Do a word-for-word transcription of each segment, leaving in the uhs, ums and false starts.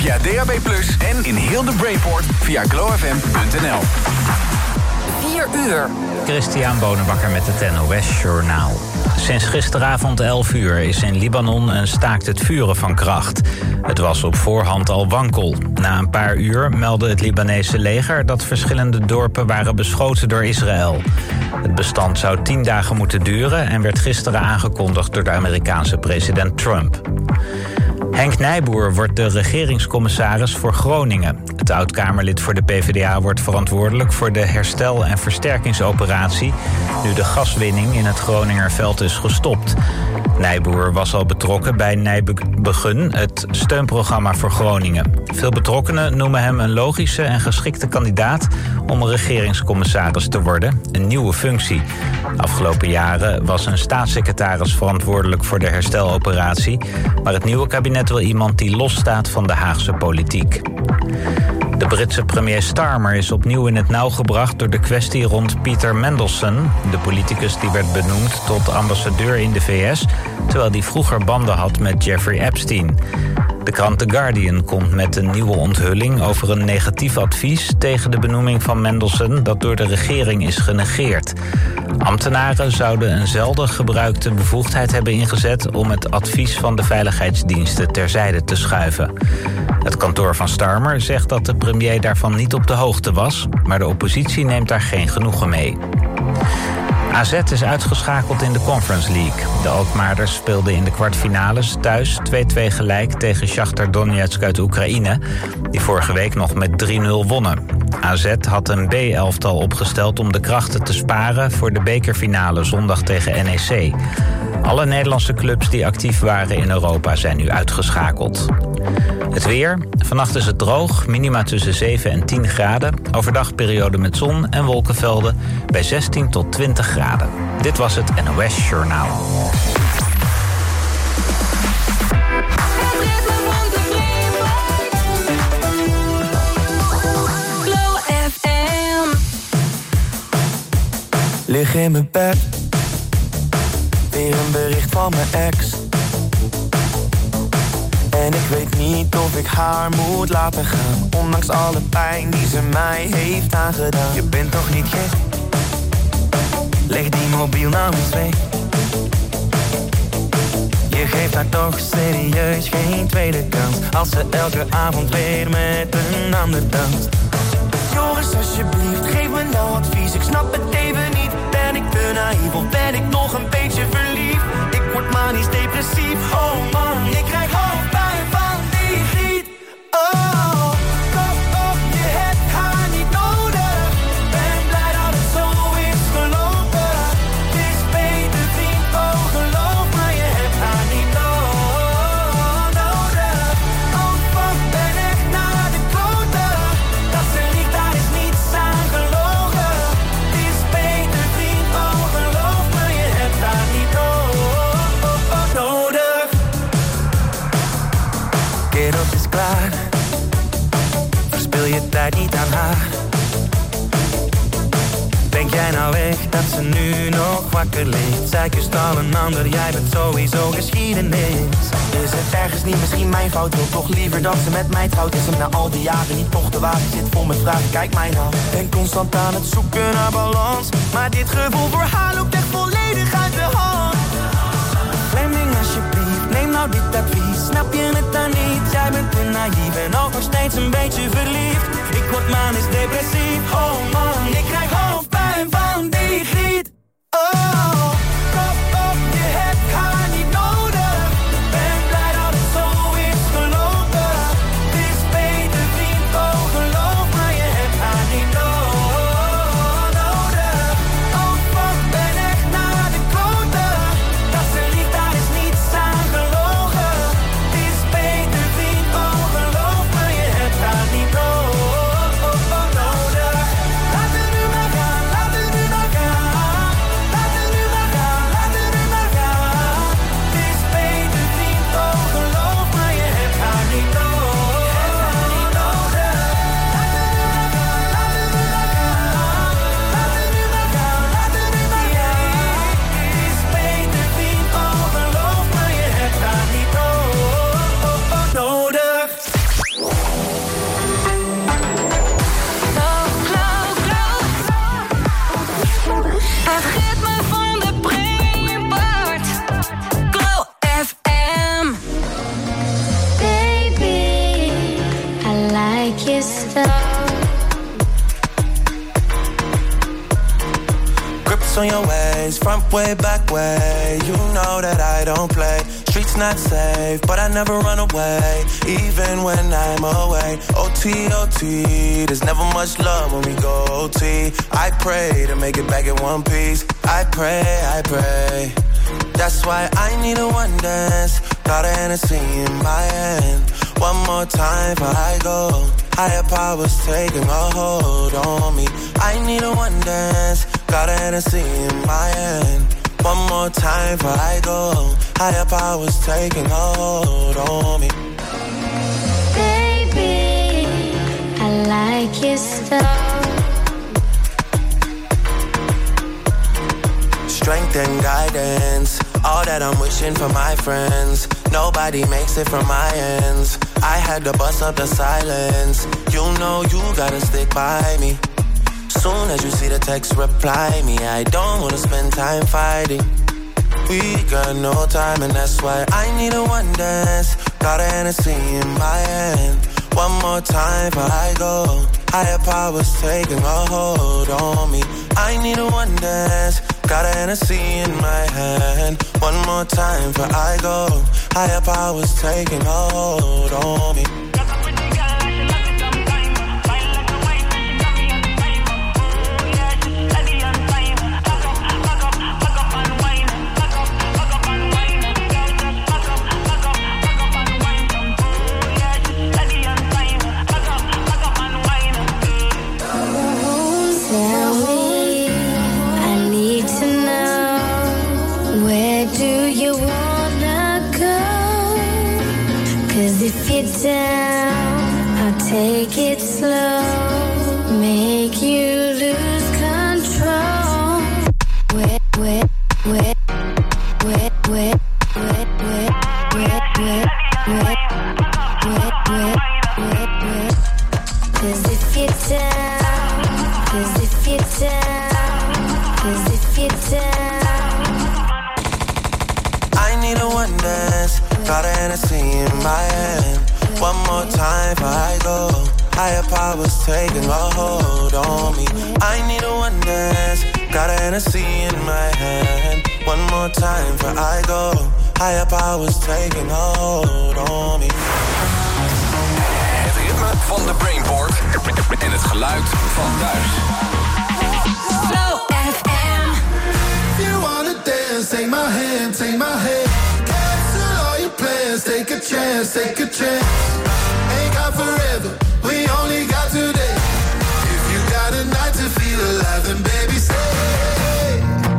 via D A B plus, en in heel de Brainport via glow f m punt n l. vier uur. Christian Bonenbakker met het N O S Journaal. Sinds gisteravond elf uur is in Libanon een staakt het vuren van kracht. Het was op voorhand al wankel. Na een paar uur meldde het Libanese leger dat verschillende dorpen waren beschoten door Israël. Het bestand zou tien dagen moeten duren en werd gisteren aangekondigd door de Amerikaanse president Trump. Henk Nijboer wordt de regeringscommissaris voor Groningen. Het oud-Kamerlid voor de P V D A wordt verantwoordelijk voor de herstel- en versterkingsoperatie, nu de gaswinning in het Groningerveld is gestopt. Nijboer was al betrokken bij Nijbegun, het steunprogramma voor Groningen. Veel betrokkenen noemen hem een logische en geschikte kandidaat om een regeringscommissaris te worden, een nieuwe functie. Afgelopen jaren was een staatssecretaris verantwoordelijk voor de hersteloperatie, maar het nieuwe kabinet wil iemand die losstaat van de Haagse politiek. De Britse premier Starmer is opnieuw in het nauw gebracht door de kwestie rond Peter Mandelson, de politicus die werd benoemd tot ambassadeur in de V S, terwijl die vroeger banden had met Jeffrey Epstein. De krant The Guardian komt met een nieuwe onthulling over een negatief advies tegen de benoeming van Mandelson dat door de regering is genegeerd. Ambtenaren zouden een zelden gebruikte bevoegdheid hebben ingezet om het advies van de veiligheidsdiensten terzijde te schuiven. Het kantoor van Starmer zegt dat de premier daarvan niet op de hoogte was, maar de oppositie neemt daar geen genoegen mee. A Z is uitgeschakeld in de Conference League. De Alkmaarders speelden in de kwartfinales thuis twee-twee gelijk tegen Shakhtar Donetsk uit Oekraïne, die vorige week nog met drie nul wonnen. A Z had een B-elftal opgesteld om de krachten te sparen voor de bekerfinale zondag tegen N E C. Alle Nederlandse clubs die actief waren in Europa zijn nu uitgeschakeld. Het weer. Vannacht is het droog, minima tussen zeven en tien graden. Overdag periode met zon en wolkenvelden bij zestien tot twintig graden. Dit was het N O S Journaal. Lig in mijn bed, weer een bericht van mijn ex. En ik weet niet of ik haar moet laten gaan, ondanks alle pijn die ze mij heeft aangedaan. Je bent toch niet gek? Leg die mobiel nou eens weg. Je geeft haar toch serieus geen tweede kans, als ze elke avond weer met een ander danst. Joris, alsjeblieft, geef me nou advies, ik snap het even niet. Ben ik te naïef of ben ik nog een beetje verliefd? Ik word manisch depressief, oh man, ik krijg hoofdpijn van die griet. Oh, kop op, je hebt haar niet nodig. Ben blij dat het zo is gelopen. Het is beter vriend, oh geloof maar je hebt haar niet nodig. Oh fuck, ben echt naar de kloten. Dat ze liegt, daar is niets aan gelogen. Het is beter vriend, oh geloof maar je hebt haar niet nodig. Kerels is klaar, verspil je tijd niet aan haar. Denk jij nou echt dat ze nu nog wakker ligt? Zij kust al een ander, jij bent sowieso geschiedenis. Is het ergens niet misschien mijn fout? Wil toch liever dat ze met mij trouwt? Is hem na al die jaren niet toch de wagen? Zit vol met vragen, kijk mij nou. Ben constant aan het zoeken naar balans, maar dit gevoel voor haar loopt echt volledig uit de hand. Fleming alsjeblieft, neem nou dit advies. Snap je het dan niet? Jij bent te naïef en ook nog steeds een beetje verliefd. Ik word manisch depressief, oh man, ik krijg hoofdpijn van die griet. Oh, kop op, je hebt haar niet nodig. Ben blij dat het zo is gelopen. Het is beter vriend, oh geloof maar je hebt haar niet nodig. Oh fuck, ben echt naar de kloten. Dat ze liegt, daar is niets aan gelogen. Het is beter vriend, oh geloof maar je hebt haar niet nodig. Laat er nu your stuff. Grips on your ways, front way, back way. You know that I don't play. Streets not safe, but I never run away, even when I'm away. O T, O T, there's never much love when we go O T. I pray to make it back in one piece. I pray, I pray. That's why I need a one dance. Got a Hennessy in my hand. One more time before I go. Higher powers taking a hold on me. I need a one dance. Got a Hennessy in my hand. One more time before I go. Higher powers taking a hold on me. Baby, I like your stuff. Strength and guidance, all that I'm wishing for my friends. Nobody makes it from my ends. I had to bust up the silence. You know you gotta stick by me. Soon as you see the text, reply me. I don't wanna spend time fighting. We got no time and that's why I need a one dance. Got a Hennessy in my hand. One more time before I go. Higher powers taking a hold on me. I need a one dance. Got a Hennessy in my hand. One more time before I go. Higher powers taking a hold on me. Down, I'll take it slow, make you lose control. Wet, wet, wet, wet, wet, wet, wet, wet, wet, wet, wet, wet, wet, wet. 'Cause if you're down, 'cause if you're down, 'cause if you're down. I need a one dance, got a Hennessy in my hand. One more time before I go. Higher powers taking a hold on me. I need a one dance. Got a Hennessy in my hand. One more time before I go. Higher powers taking a hold on me. Het ritme van de Brainport en het geluid van thuis. Flow F M. If you wanna dance, take my hand, take my hand. Cancel all your plans, take a chance, take a chance. Ain't got forever, we only got today. If you got a night to feel alive, then baby stay.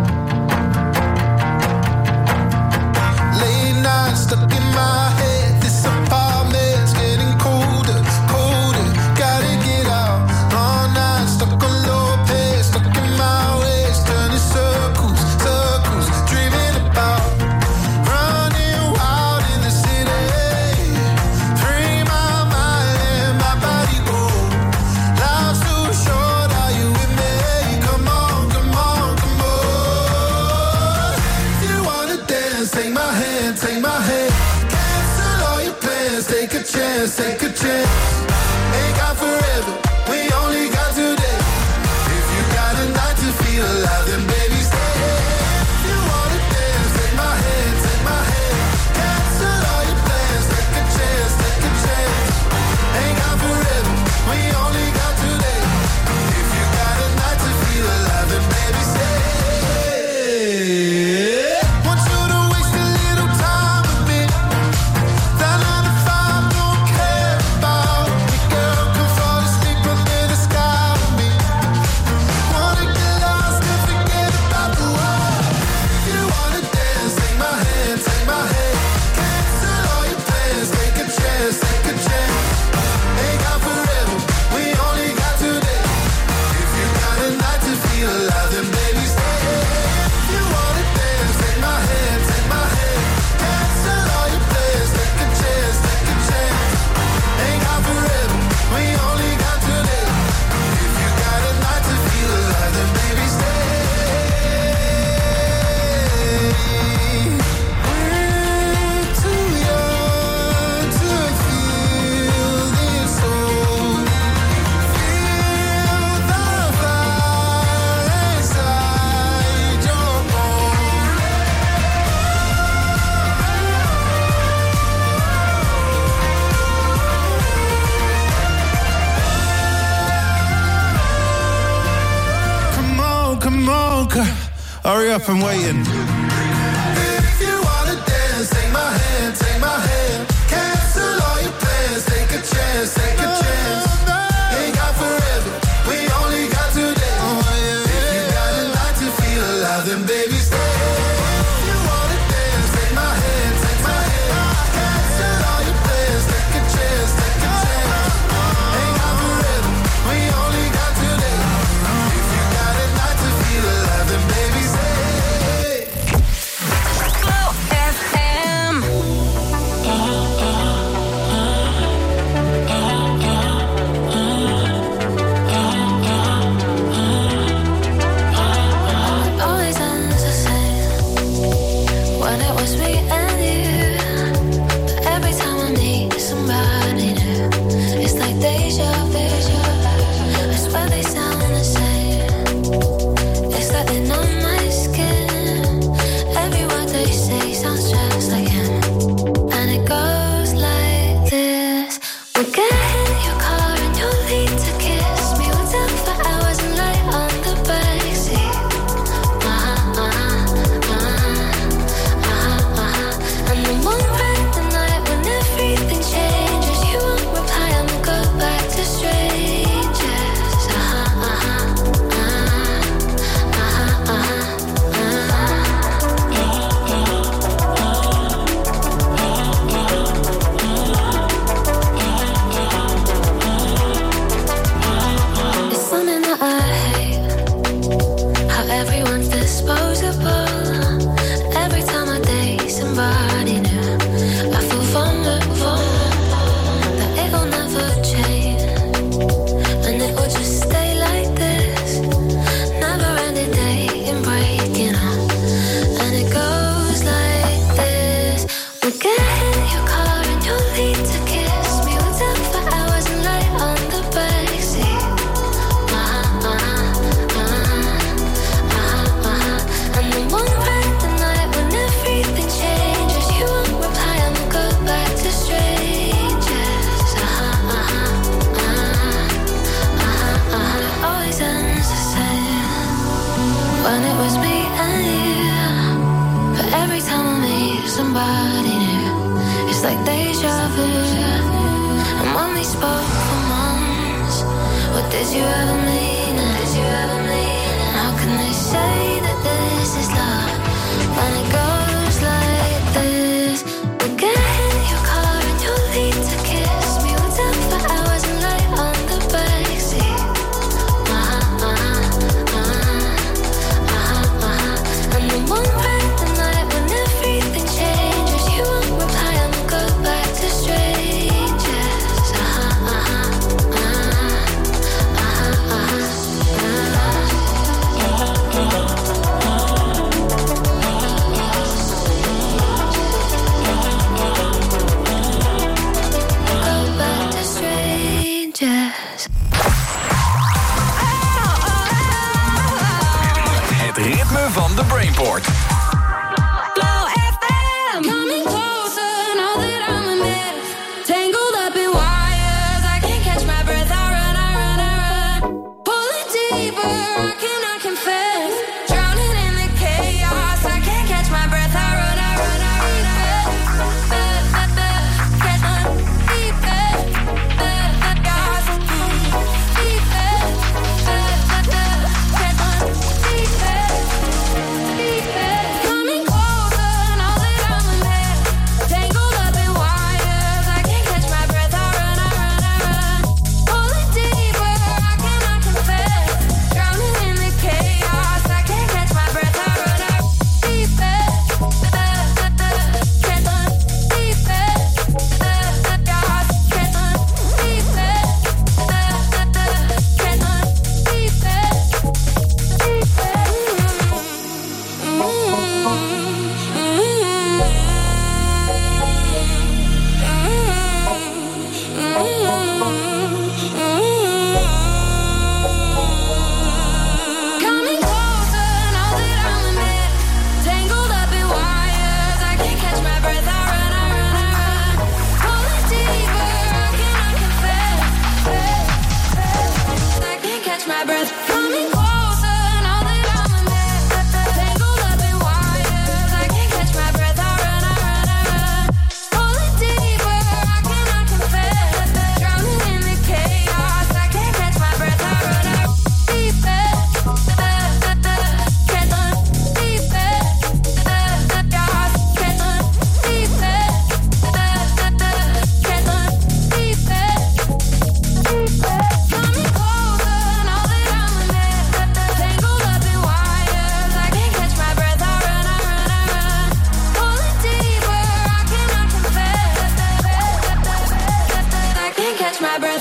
Late nights stuck in my head, this apartment's getting colder, colder. Gotta get out, all night stuck on low pace, stuck in my ways, turning circles, circles, dreaming about running wild in the city. Free my mind and my body go. Life's too short, are you with me? Come on, come on, come on. If you wanna dance, take my hand, take my hand. Cancel all your plans, take a chance, take a chance. Ain't got forever, we only got today. If you got a night to feel alive, then baby stay. If you wanna dance, take my hand, take my hand. Cancel all your plans, take a chance, take a chance. Ain't got forever, we only got today. If you got a night to feel alive, then baby stay. Want you to waste a little time with me. That nine to five don't care about me, girl. Come fall asleep Hurry up, I'm waiting. If you wanna dance, take my hand, take my hand. Cancel all your plans, take a chance, take a chance. Ain't got forever, we only got today. If you got a night to feel alive, then baby stay. If you wanna dance, take my hand, take my hand. Cancel all your plans, take a chance, take a chance. Ain't got forever, we only got today. If you got a night to feel alive, then baby stay. Flow F M. Always ends the same when it was me and you. But every time I meet somebody new, it's like deja vu. I swear they sound the same. It's like they know my skin. Every word they say sounds just like him. And it goes like this. We'll get in your car and you'll need to kiss me. We'll talk for hours and lay on the backseat. Uh-huh, uh-huh, uh-huh, uh-huh, uh-huh. And then one bright the night when everything changes. You won't reply and we'll go back to strangers. Uh-huh, uh-huh, uh-huh, uh-huh, uh-huh. It's something that I hate, how everyone's disposable. Every time I date somebody new, I feel vulnerable, that it will never change, and it will just stay like this. Never ending dating, breaking up, and it goes like this. We'll get in your car and you'll need to kiss me. We'll talk for hours and lay on the backseat. Uh-huh, uh-huh, uh-huh, uh-huh. And then one bright the night when everything changes. You won't reply and we'll go back to strangers. Uh-huh, uh-huh, uh-huh, uh-huh, uh-huh. Always ends the same when it was me and you. But every time I meet somebody new, it's like deja vu. And when we spoke for months, what did you ever mean? Did you ever mean? And how can they say that this is love when it goes like this? We'll get in your car and you'll need to kiss me. We'll talk for hours and lay on the backseat. Uh-huh, uh-huh, uh-huh, uh-huh, uh-huh. And then one bright the night when everything changes. You won't reply and we'll go back to strangers. Uh-huh, uh-huh, uh-huh, uh-huh, go back to strangers. Het ritme van de Brainport. Flow F M. Coming closer, know that I'm a mess. Tangled up in wires, I can't catch my breath. I run, I run, I run. Pulling deeper, I cannot confess. Drowning in the chaos, I can't catch my breath. I run, I run, I run, I run. Catch my deeper, chaos, deeper, catch my deeper, deeper. catch my breath.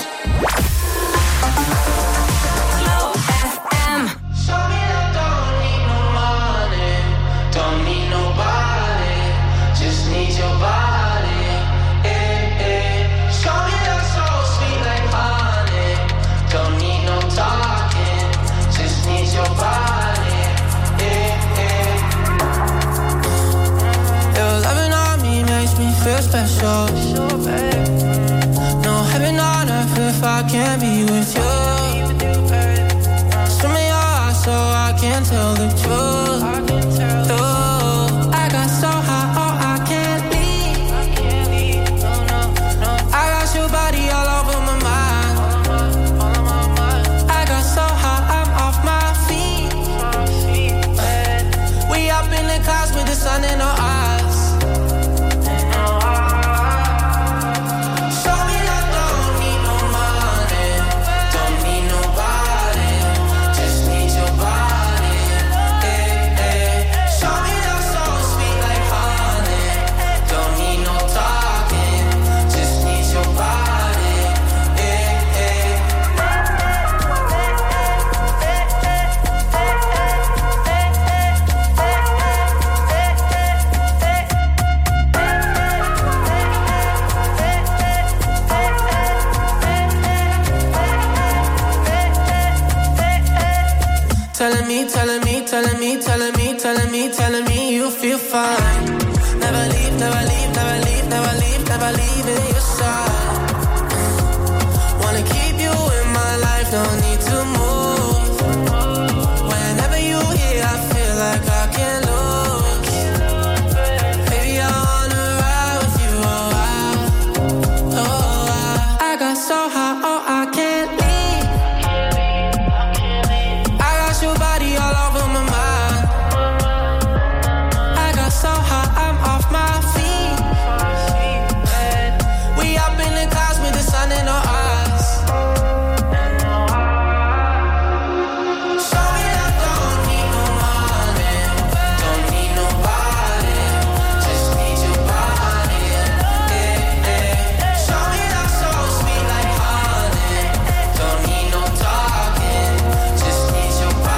Glow F M. Show me I don't need no money, don't need nobody, just need your body. Eh, eh. Show me that so sweet like honey, don't need no talking, just need your body. Eh, eh. Your loving on me makes me feel special. No heaven on earth if I can't be with you. Swim in your eyes so I can tell the truth. Ooh, I got so high, oh I can't leave. I got your body all over my mind. I got so high, I'm off my feet. We up in the clouds with the sun in our eyes. Telling me, telling me, telling me, telling me, telling me, telling me you feel fine. Never leave, never leave, never leave, never leave, never leave in your side. Wanna keep you in my life, no need to move. Whenever you here, I feel like I can't lose. Baby, I wanna ride with you, oh I, oh I. I got so high, oh I can't leave. Your body all over my mind. I got so high, I'm off my feet. We up in the clouds with the sun in our eyes. Show me I don't need no money, don't need nobody, just need your body. Eh, eh. Show me that so sweet like honey, don't need no talking, just need your body.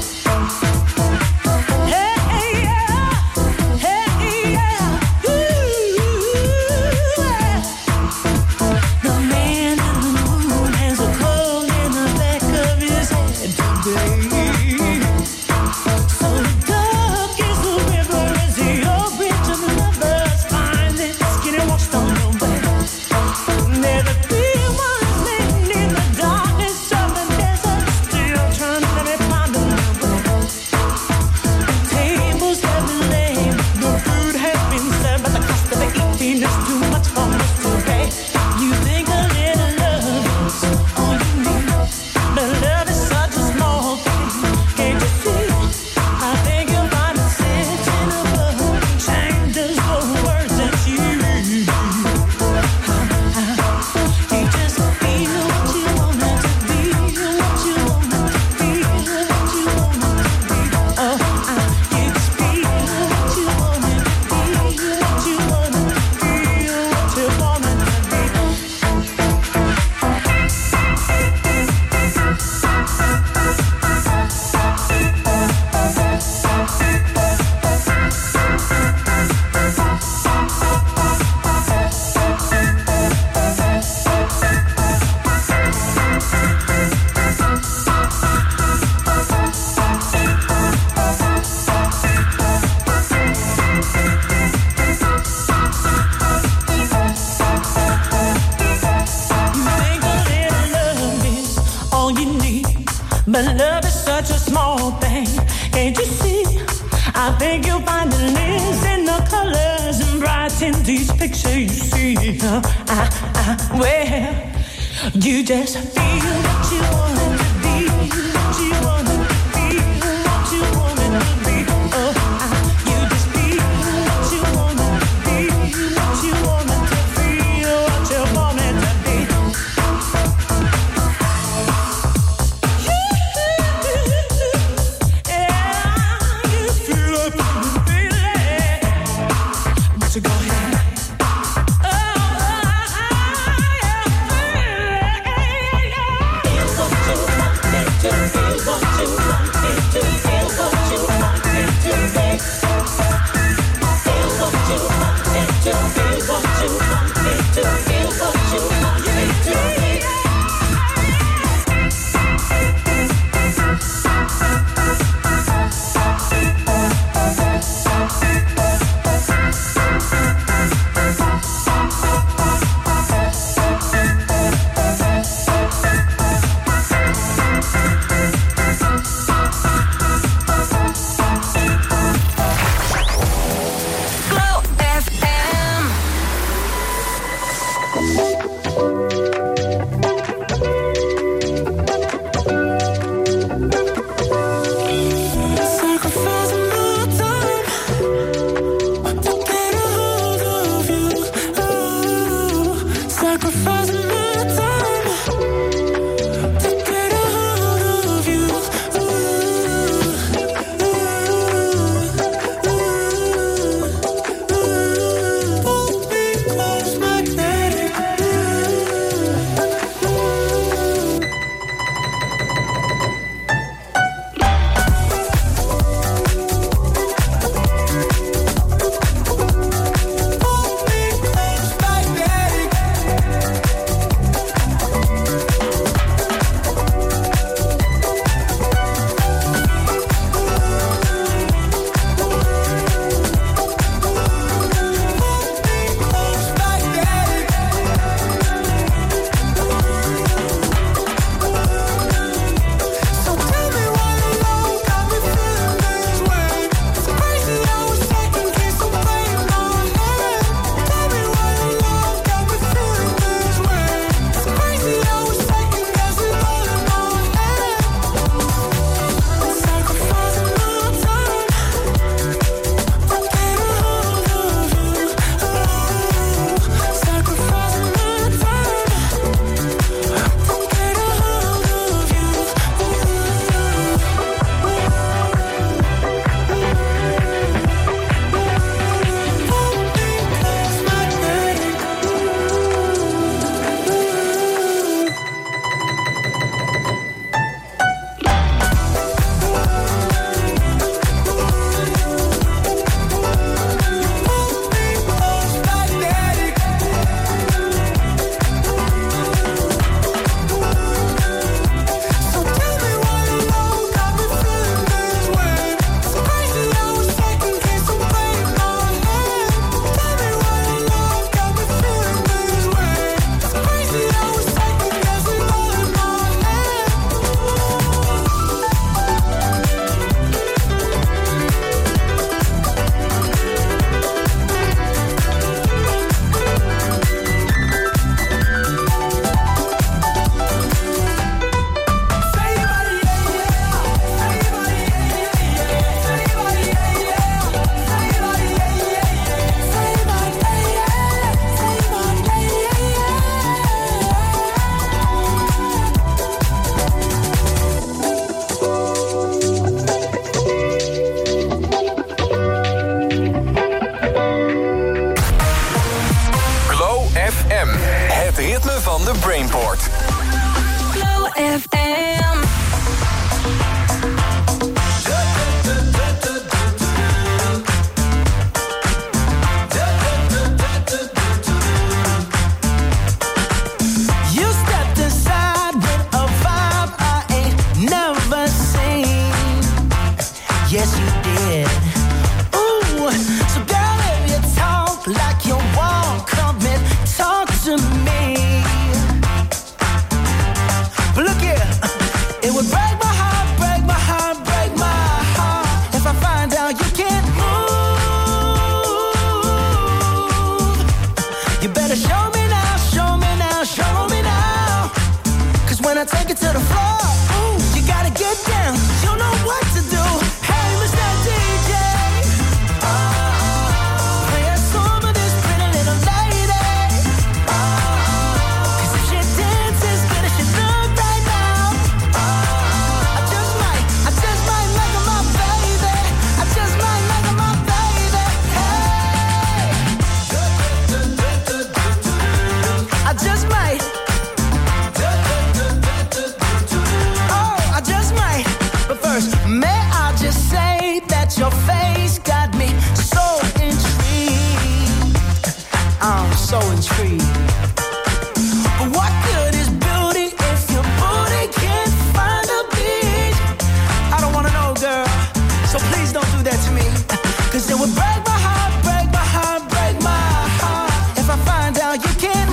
Ooh. But love is such a small thing, can't you see? I think you'll find the lives in the colors and bright in these pictures you see. Uh, I, I, well, you just feel what you want to be, what you want to be, what you want to be. Oh, I, you just feel what you want to be, what you want to feel, what you want to be. So go ahead. Oh, take it to the floor, ooh, you gotta get down. You know what to do. Hey, Mister D J, oh, play a song for this pretty little lady. Oh, 'cause if she dances good as she look right now, oh, I just might, I just might make her my baby. I just might make her my baby. Hey, I just might. May I just say that your face got me so intrigued. I'm so intrigued. But what good is beauty if your booty can't find a beat? I don't wanna know, girl, so please don't do that to me. 'Cause it would break my heart, break my heart, break my heart if I find out you can't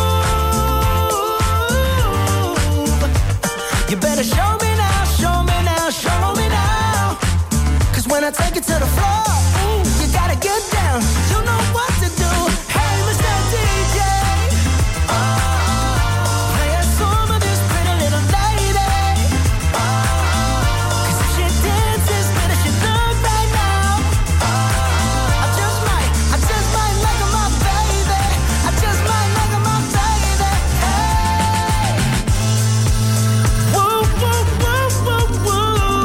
move. You better show me now, show me now, show me now. 'Cause when I take it to the floor, ooh, you gotta get down. You know what to do. Hey, Mister D J, oh, play a song for this pretty little lady. Oh, 'cause if she dances good as she look right now, oh, I just might, I just might make her my baby. I just might make her my baby. Hey, woo, woo, woo, woo, woo.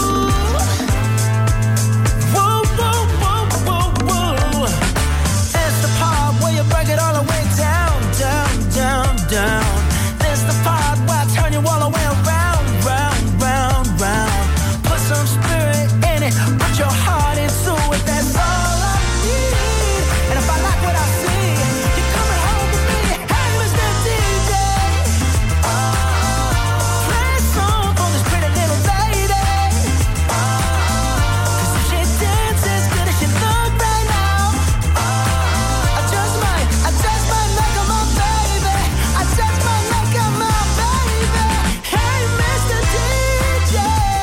Whoa, whoa, whoa, whoa, whoa. That's the part where you break it all the way down, down, down, down. That's the part where I turn you all the way around, round, round, round. Put some spirit in it, put your heart into it. That's all I need. And if I like what I see, you're coming home with me. Hey, Mister D J, oh, play a song for this pretty little lady. Oh, 'cause if she dances good as she look right now, oh, I just might, I just might make her my baby. I just might make her my baby. Hey, Mister D J,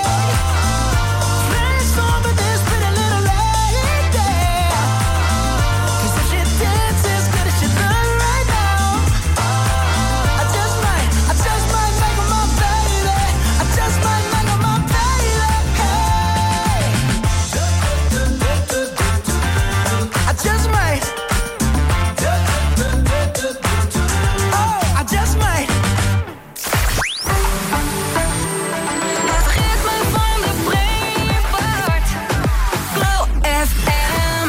play a song for this pretty little lady. 'Cause if she dances good as she look right now, oh, I just might, I just might make her my baby. I just might make her my baby. Hey, I just might. Oh, I just might. Het ritme van de Brainport. Flow F M.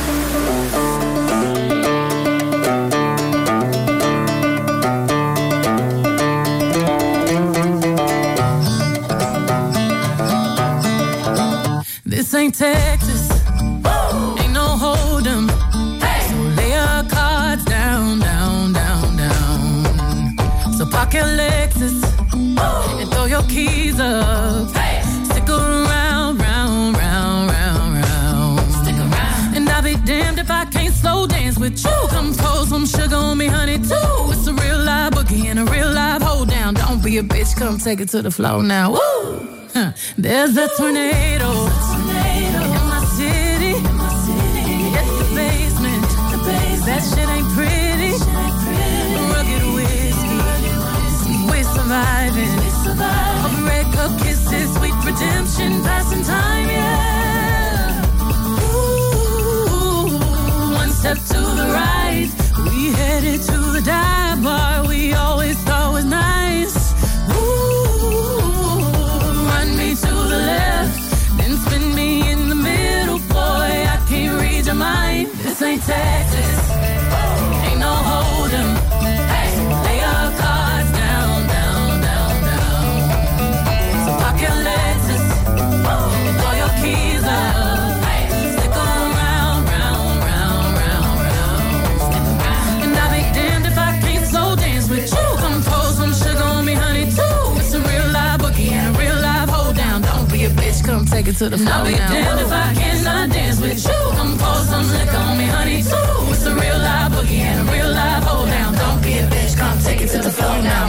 This ain't Texas. Ain't no hold'em. So lay your cards down, down, down, down. So park your Lexus and throw your keys up. Stick around, round, round, round, round. Stick around. And I'll be damned if I can't slow dance with you. Come pour some sugar on me, honey, too. It's a real live boogie and a real live hold down. Don't be a bitch, come take it to the floor now. Woo! Huh. There's a tornado. In my city, it's the basement. That shit ain't pretty. Rugged whiskey, we're surviving. All the red cup kisses, sweet redemption, passing time, yeah. Ooh, one step to the right, we headed to the dive bar we always thought was nice. Ooh, run me to the left, then spin me in the middle, boy, I can't read your mind. This ain't Texas, ain't no hold'em. Hey, lay your cards down, down, down, down. So park your Lexus and throw your keys up. Stick around, round, round, round, round. And I'll be damned if I can't slow dance with you. Come pour some sugar on me, honey, too. It's a real live boogie and a real live hold down. Don't be a bitch, come take it to the floor now. I'll be damned if I cannot dance with you. Come pour some liquor on me, honey, too. It's a real live boogie and a real live hold down. Don't be a bitch, come take it to the floor now.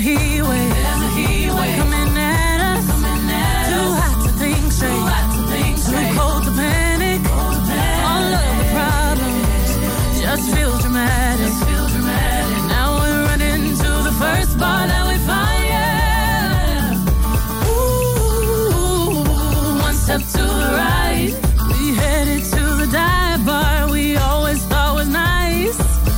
heat wave. There's a heat wave coming at us. Coming at Too us. hot to think straight. Too hot to think straight. Too cold to panic. Cold to panic. All of the problems just feel dramatic. Just feel dramatic. Now we're running to the first bar that we find. Yeah. Ooh, one step to the right. We headed to the dive bar we always thought was nice.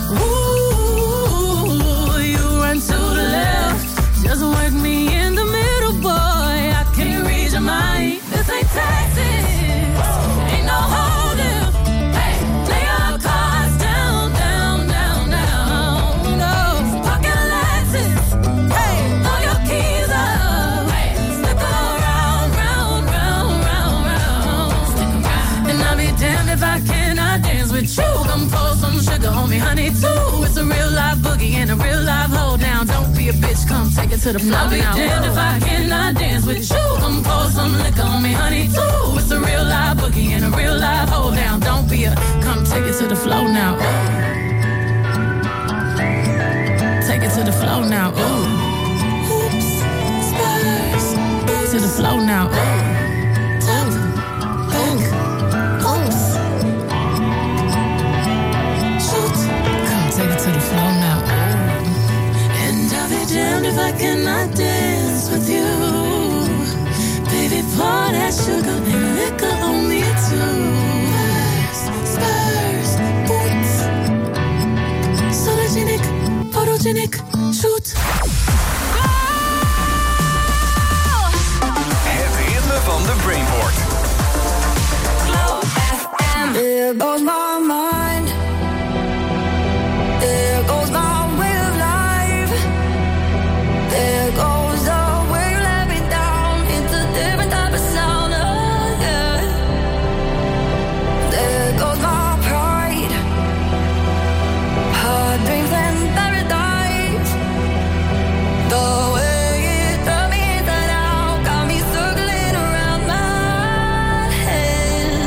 Ooh, you run to the left. Just work me in the middle, boy. I can't read your mind. This ain't Texas. Ain't no holding. Hey, lay your cards down, down, down, down. No, pocket Lexus. Hey, throw your keys up. Hey, slip around, round, round, round, round. Stick around. And I'll be damned if I cannot dance with you. Come pour some sugar on me, honey, too. It's a real life boogie and a real life hold down. Don't be a bitch, come take it to the floor. I'll be now. damned if I cannot dance with you. Come pour some liquor on me, honey, too. It's a real life boogie and a real life hold down. Don't be a, come take it to the floor now. Ooh. Take it to the floor now. Ooh. Oops, spurs. To the floor now. Ooh. Tap, back, oops. Shoot. Come take it to the floor now. Ooh. And I'll be damned if I cannot dance with you. Baby, pour that sugar and liquor on me too. Spurs, boots. Sologenic, photogenic, shoot. Het ritme van de Brainport. There goes my mind. There goes my way of life. There goes the way you let me down. It's a different type of sound. Oh, yeah. There goes my pride. Hard dreams and paradise. The way it turned me inside out got me circling around my head.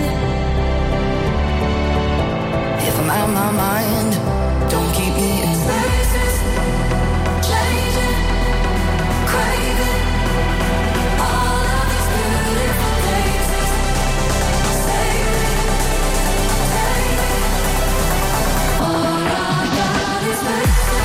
If I'm out of my mind, don't keep me in places, changing, craving all of these beautiful places. Save it, take it. All I got is places.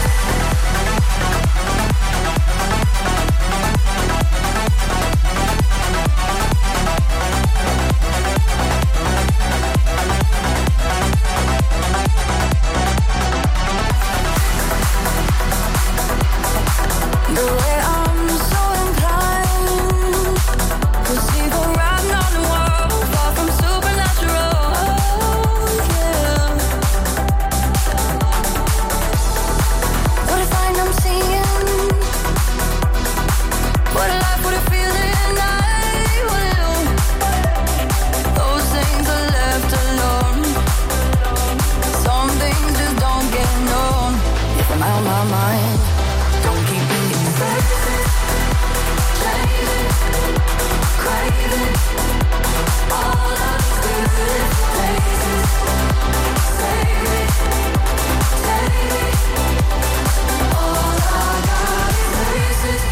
The way I'm so inclined to see the writing on the wall, far from supernatural, yeah. What a find I'm seeing. What a life, what a feeling I will. Those things are left alone. Some things just don't get known. If I'm out of my mind, don't keep me in places, changing, craving all of these beautiful places. Save it, take it. All I got is places.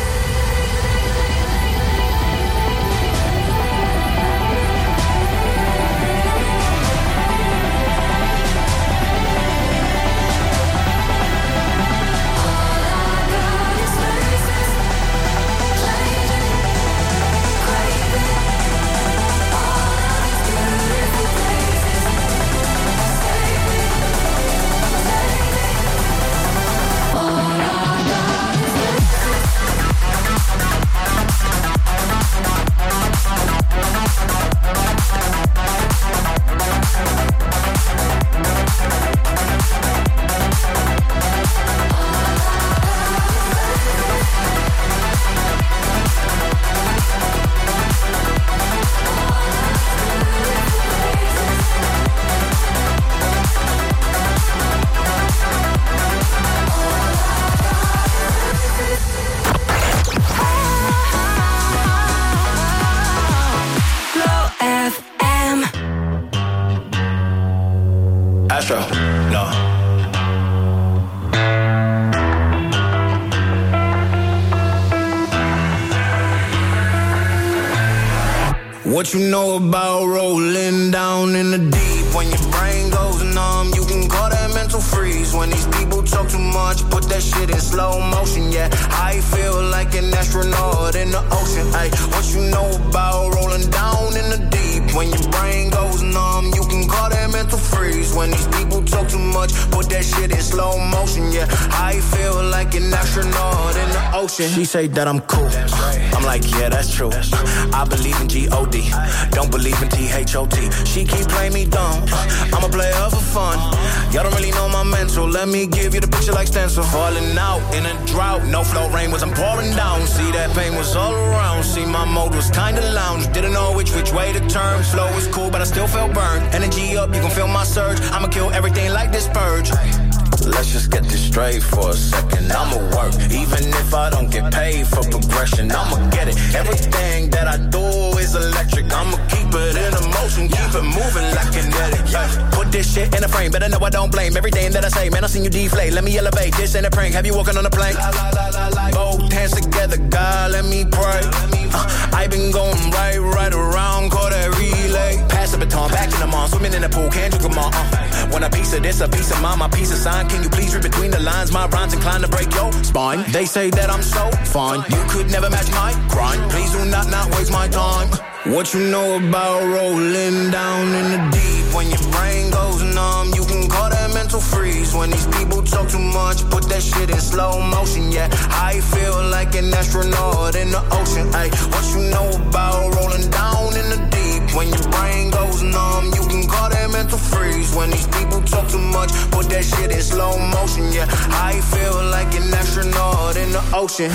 All I got is places, changing, craving What you know about rolling down in the deep? When your brain goes numb, you can call that mental freeze. When these people talk too much, put that shit in slow motion, yeah. I feel like an astronaut in the ocean, ay. What you know about rolling down in the deep? When your brain goes numb, you can call that mental freeze. When these people talk too much, put that shit in slow motion, yeah. I feel like an astronaut in the ocean. She say that I'm cool, I'm like, yeah, that's true. I believe in G O D, don't believe in T H O T. She keep playing me dumb, I'm a player for fun. Y'all don't really know my mental, let me give you the picture like stencil. Falling out in a drought, no flow rain was I'm pouring down. See that pain was all around, see my mode was kinda lounge. Didn't know which which way to turn, flow was cool but I still felt burned. Energy up, you can feel my surge, I'ma kill everything like this purge. Let's just get this straight for a second. I'ma work, even if I don't get paid for progression. I'ma get it. Everything that I do is electric. I'ma keep it in motion, keep it moving like kinetic. Yeah. Put this shit in a frame, better know I don't blame everything that I say. Man, I seen you deflate. Let me elevate. This ain't a prank. Have you walking on a plane? Both hands together, God, let me pray. Uh, I been going right, right around, call that relay. Pass the baton, back in the mall, swimming in the pool, can't drink them all. Uh, want a piece of this, a piece of mine, my piece of sign. Can you please read between the lines? My rhymes inclined to break your spine. They say that I'm so fine, you could never match my grind. Please do not not waste my time. What you know about rolling down in the deep? When your brain goes numb, you can call that mental freeze. When these people talk too much, put that shit in slow motion, yeah. I feel like an astronaut in the ocean, ay. What you know about rolling down in the deep? When your brain goes numb, you can call that mental freeze. When these people talk too much, put that shit in slow motion, yeah. I feel like an astronaut in the ocean.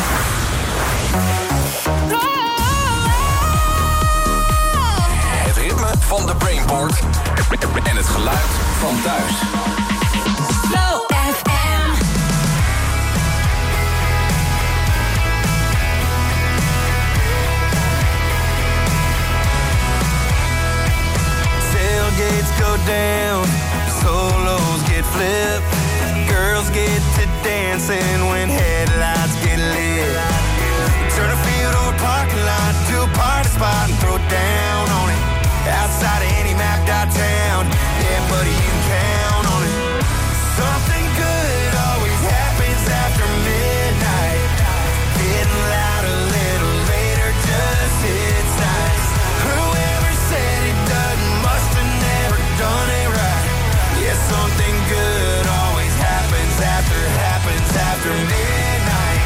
Het ritme van de Brainport en het geluid van thuis. Flow F M. Tailgates go down, solos get flipped, girls get to dancing when headlights get lit. Turn a field or a parking lot to a party spot and throw down on it. Outside of any map downtown, yeah, buddy, you can count on it. Something good always happens after midnight. Getting loud a little later just hits nice. Whoever said it doesn't must have never done it right. Yeah, something good always happens after, happens after midnight.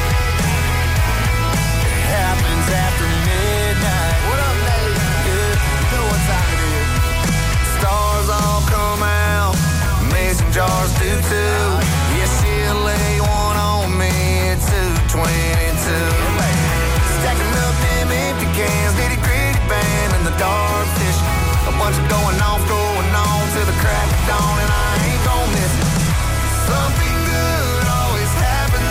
It happens after midnight. What up, lady? Yeah, you know what time it is. Stars all come out, mason jars do too. Yeah, she'll lay one on me at two twenty-two. Stacking up them empty cans, nitty gritty band and the dark fish. A bunch of going off, going on till the crack of dawn, and I ain't gon' miss it. Something good always happens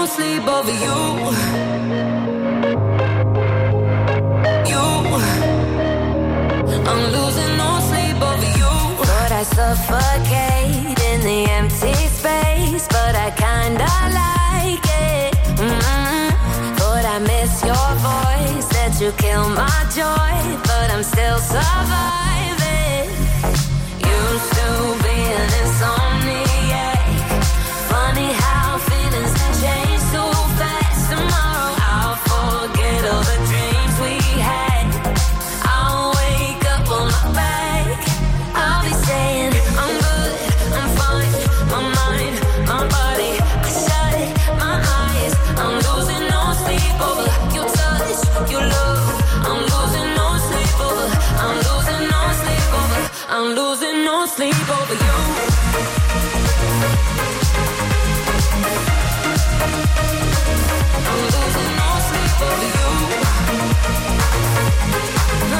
sleep over you. You. I'm losing no sleep over you. Thought I suffocate in the empty space, but I kinda like it. Mm-hmm. Thought I miss your voice, that you kill my joy, but I'm still surviving. Used to be an insomniac. Funny how feelings can change so fast. Tomorrow I'll forget all the dreams we had. I'll wake up on my back. I'll be saying I'm good, I'm fine. My mind, my body, I shut it, my eyes. I'm losing no sleep over your touch, your love. I'm losing no sleep over. I'm losing no sleep over. I'm losing no sleep over you. I'm losing no sleep over you. No.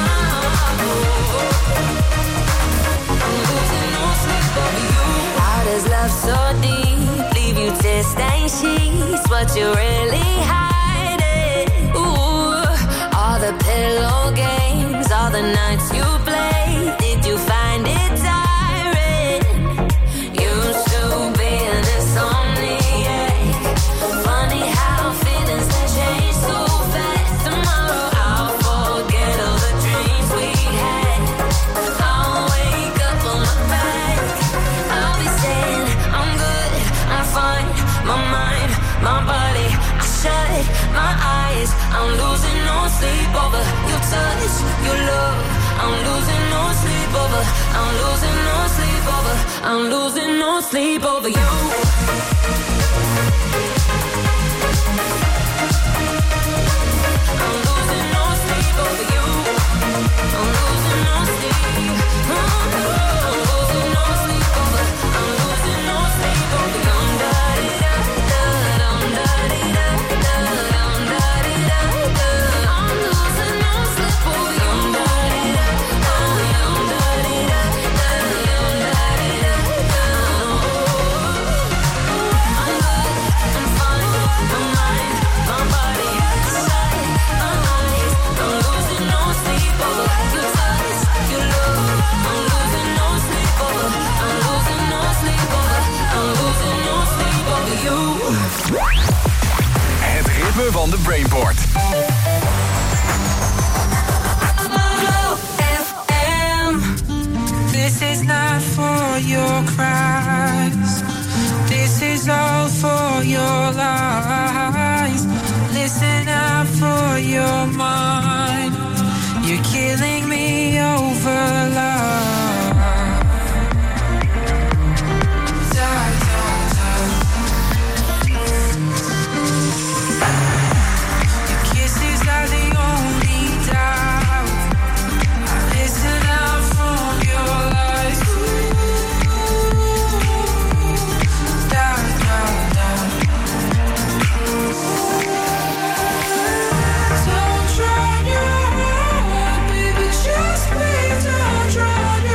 I'm losing no sleep over you. How does love so deep leave you tear stained sheets? What you really hiding? Ooh, all the pillow games, all the nights you played. Did you find it tiring? Used to be an insomniac. Funny how feelings can change so fast. Tomorrow I'll forget all the dreams we had. I'll wake up on my back. I'll be saying I'm good, I'm fine. My mind, my body, I shut my eyes. I'm losing no sleep over your touch, your love. I'm losing no sleep over. I'm losing no sleep over. I'm losing no sleep over you. I'm losing no sleep over you. I'm losing no sleep. Oh, no. I'm losing no sleep over. I'm losing no sleep over you. Dum da di da da, dum da di da da, dum da di da da. I'm losing no sleep over you. Dum da di da, oh, dum da di da da, dum da di da da. I'm good, I'm fine, my mind, my body, I shut my eyes. I'm losing no sleep over your touch, your love. I'm losing no sleep over. I'm losing no sleep over. I'm losing no sleep over you. Het ritme van de Brainport. This is not for your cries. This is all for your lies. Listen out for your mind. You're killing me over love. Da, da, da. Your kisses are the only doubt. Listen out from your lies. Da, da, da. Don't drown your heart, baby, just please don't drown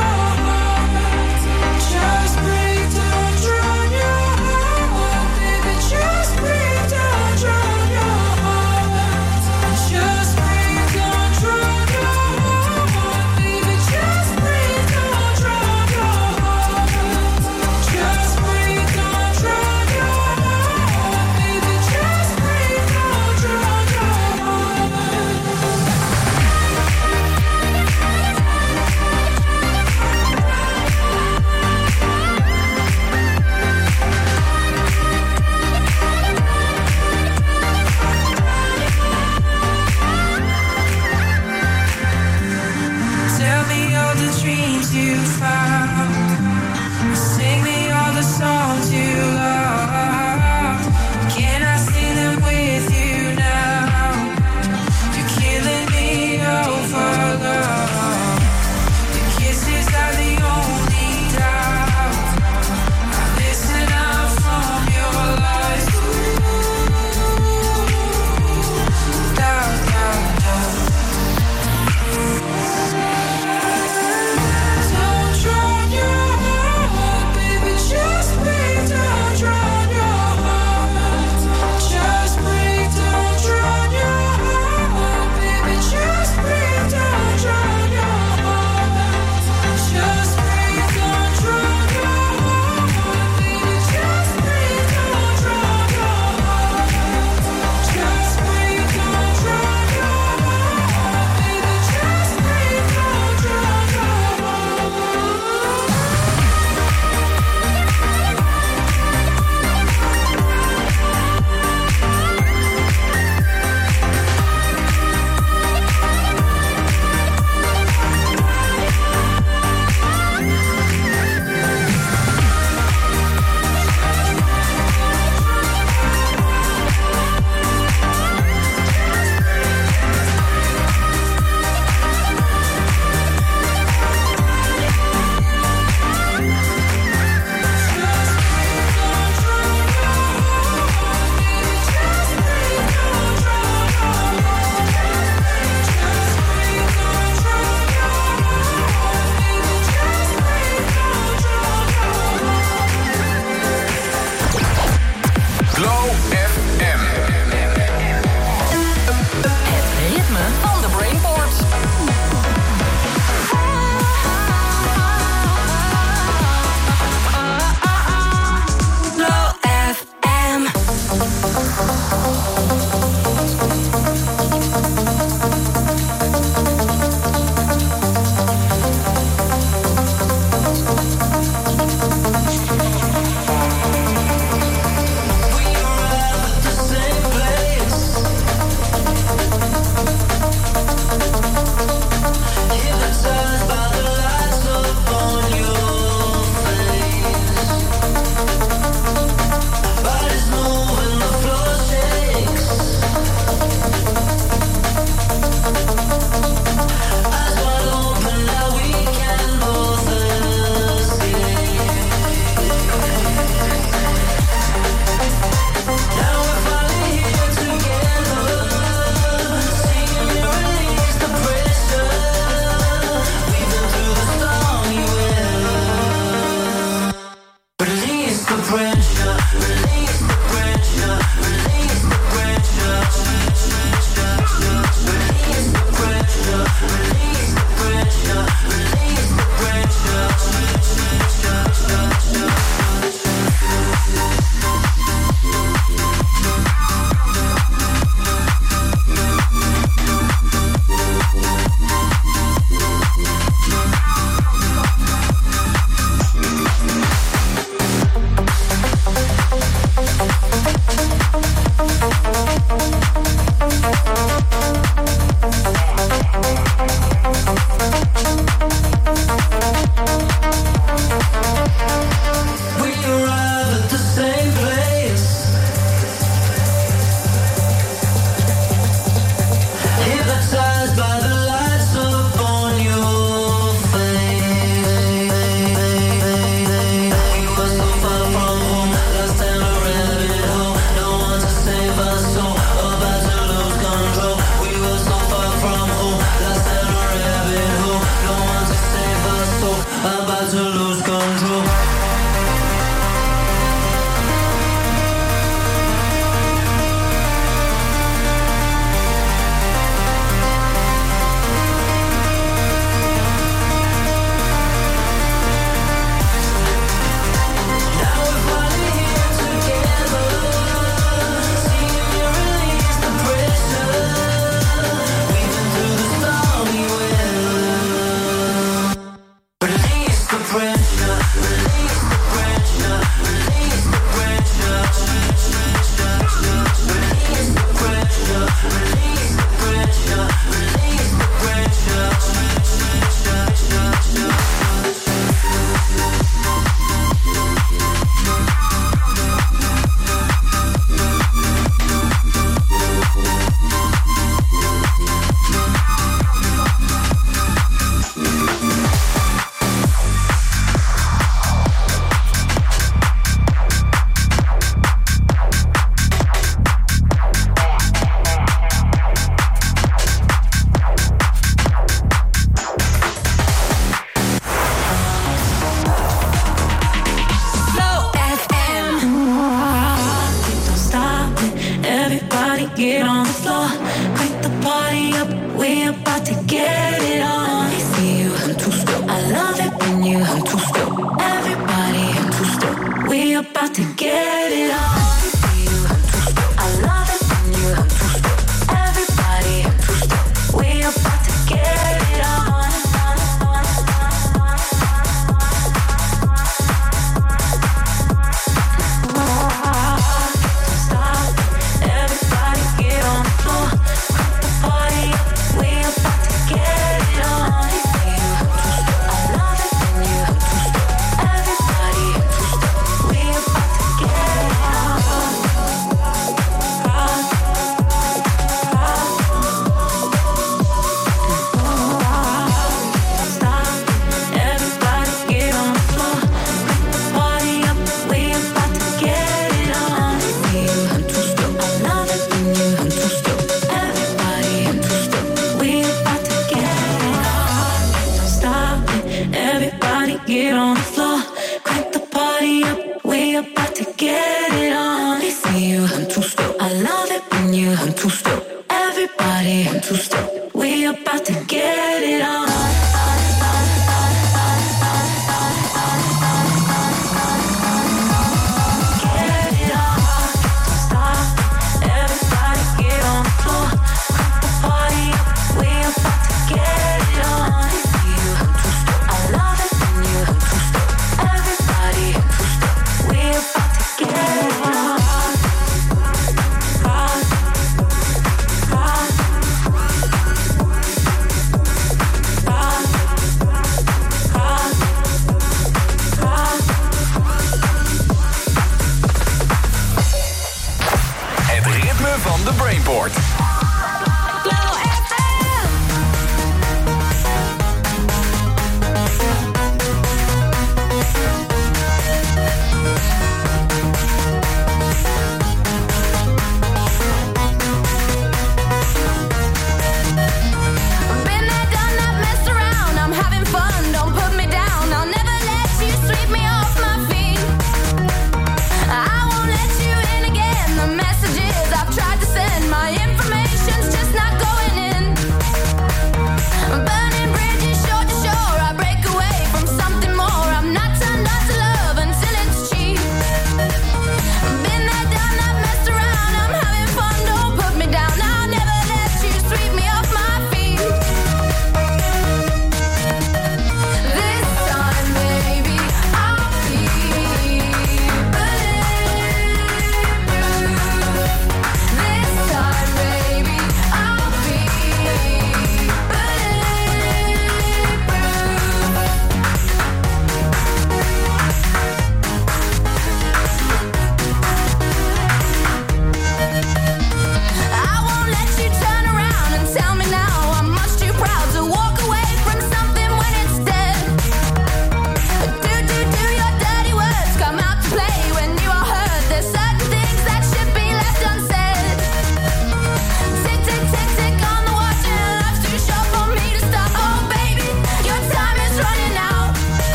pressure, release the pressure, release the pressure, release the pressure, release the pressure, release the pressure. Get on the floor, crank the party up. We about to get it on. I see you, I'm too slow. I love it when you, I'm too slow. Everybody, I'm too slow. We about to get it on. I see you, I'm too slow. I love it when you, I'm too slow. Everybody, I'm too slow. We about to get it on. Get on the floor, crank the party up. We about to get it on. I see you, I'm too slow. I love it when you, I'm too slow. Everybody, I'm too slow. We about to get it on.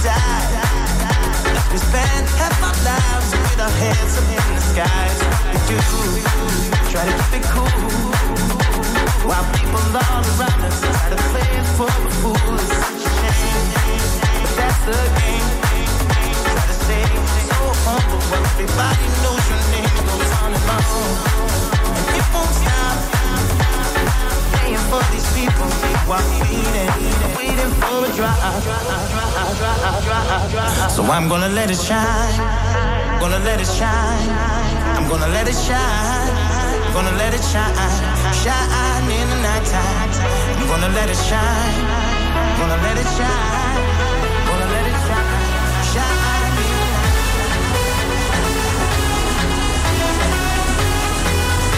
die. We spend half our lives with our heads up in the skies. We do try to keep it cool, while people all around us try to play it for a fool. It's such a shame, but that's the game. Try to stay so humble when everybody knows your name goes on and on, and it won't stop. Playing for these people while waiting, waiting for a drop. So I'm gonna let it shine, gonna let it shine. I'm gonna let it shine, gonna let it shine, shine in the nighttime. I'm gonna let it shine, gonna let it shine.